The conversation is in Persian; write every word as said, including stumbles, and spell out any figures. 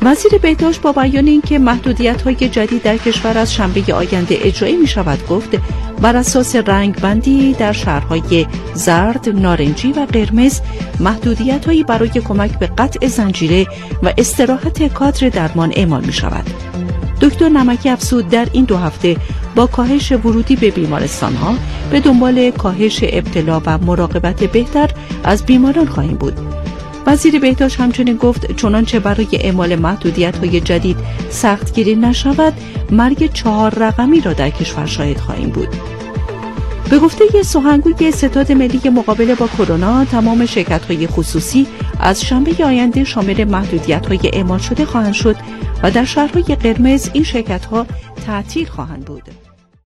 وزیر بهداشت با بیان اینکه محدودیت‌های جدید در کشور از شنبه آینده اجرایی می‌شود گفت بر اساس رنگ بندی در شهرهای زرد، نارنجی و قرمز محدودیت‌هایی برای کمک به قطع زنجیره و استراحت کادر درمان اعمال می‌شود. دکتر نمکی افزود در این دو هفته با کاهش ورودی به بیمارستان‌ها به دنبال کاهش ابتلا و مراقبت بهتر از بیماران خواهیم بود. وزیر بهداشت همچنین گفت چنانچه برای اعمال محدودیت‌های جدید سختگیری نشود، مرگ چهار رقمی را در کشور شاهد خواهیم بود. به گفته سخنگوی ستاد ملی مقابله با کرونا، تمام شرکت‌های خصوصی از شنبه آینده شامل محدودیت‌های اعمال شده خواهند شد و در شهرهای قرمز این شرکت‌ها تعطیل خواهند بود.